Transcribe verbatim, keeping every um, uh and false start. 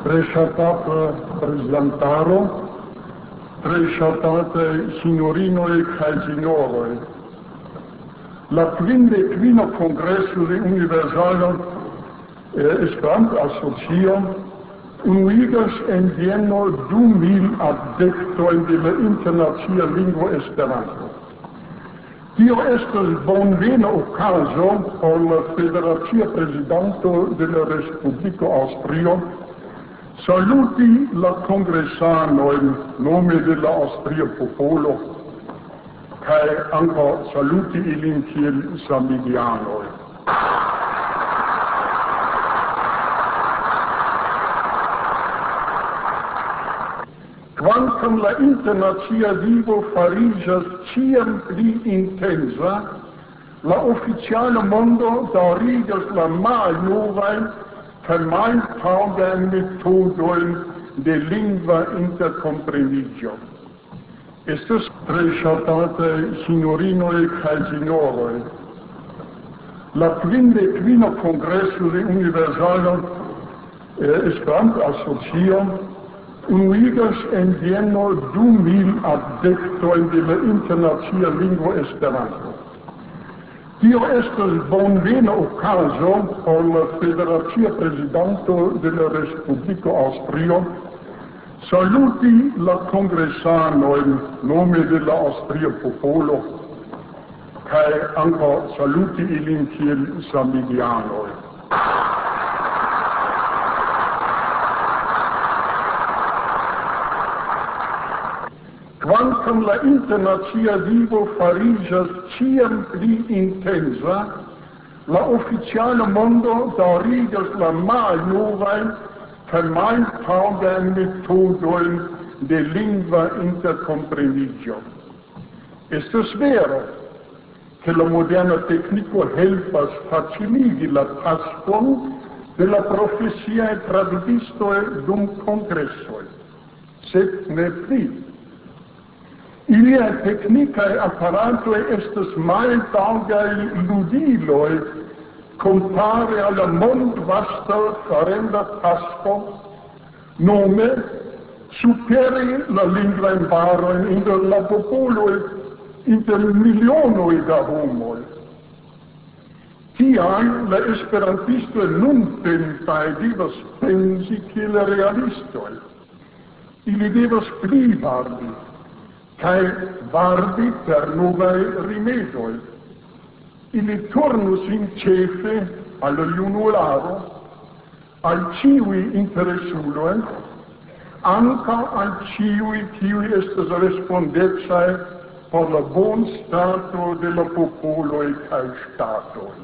Presciatate presentaro, presciatate signorinoi cae signoroi. La quinde quino congresso universale eh, Esperanto-Asocio unuigas en Vieno du mil adeptoi de la internacia lingvo Esperanto. Tio estas bonvena okazo por la Federacia Prezidanto de la Respubliko Aŭstrio saluti la kongresanojn nome de la aŭstria popolo kaj ankaŭ saluti ilin kiel samideanoj. Quantum la internacia vivo farigas ciam pli intensa, la ufficiale mondo daŭrigas la malnovain kaj maltaŭgajn metodojn de lingva interkompreniĝo. Estas tre ŝatataj signorinoj kaj signoroj. La kvindekvina kongreso de Universala eh, Esperanto-Asocio unuigas en Vieno du mil adeptoj de la internacia lingvo Esperanto. Tio estas bonvena okazo por la Federacia Prezidanto de la Respubliko Aŭstrio saluti la kongresanojn nome de la aŭstria popolo kaj ankaŭ saluti ilin kiel samideanoj. Quantum la internacia vivo farigas ciam pli intensa, la ufficiale mondo daŭrigas la malnovain kaj maltaŭgajn metodojn de lingva interkompreniĝo. Estas vero, che la moderna tecnico helpas faciligi la taskon de la profesiae tradukistoj dum kongresoj, sed ne pli. Ilia tecnicae apparatoi estas maltaŭgaj ludiloj compare alla mondvasta farenda tasko, nome superi la lingvain barojn inter la popoloj, inter milionoj da homoj. Tial la esperantistoj nuntempaj devas pensi kiel realistoj. Ili devas pli vardi, cae vardi per novae rimedoi. Ili turnus in cefe alla junularo, al ciui interesuloi, anca al ciui ciui estes respondetsae por la bon stato de la popoloi cae statoi.